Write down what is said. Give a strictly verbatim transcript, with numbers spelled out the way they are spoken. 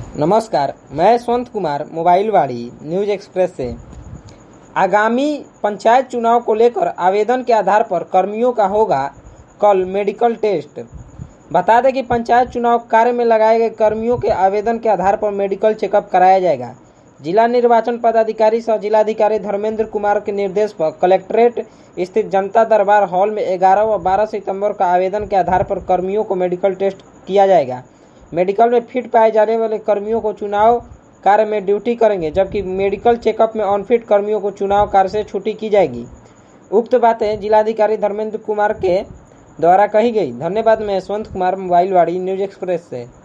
नमस्कार, मैं यशवंत कुमार मोबाइल वाड़ी न्यूज एक्सप्रेस से। आगामी पंचायत चुनाव को लेकर आवेदन के आधार पर कर्मियों का होगा कल मेडिकल टेस्ट। बता दें कि पंचायत चुनाव कार्य में लगाए गए कर्मियों के आवेदन के आधार पर मेडिकल चेकअप कराया जाएगा। जिला निर्वाचन पदाधिकारी सह जिलाधिकारी धर्मेंद्र कुमार के निर्देश पर कलेक्ट्रेट स्थित जनता दरबार हॉल में ग्यारह व बारह सितंबर का आवेदन के आधार पर कर्मियों को मेडिकल टेस्ट किया जाएगा। मेडिकल में फिट पाए जाने वाले कर्मियों को चुनाव कार्य में ड्यूटी करेंगे, जबकि मेडिकल चेकअप में अनफिट कर्मियों को चुनाव कार्य से छुट्टी की जाएगी। उक्त बातें जिलाधिकारी धर्मेंद्र कुमार के द्वारा कही गई। धन्यवाद। मैं यशवंत कुमार मोबाइल वाड़ी न्यूज एक्सप्रेस से।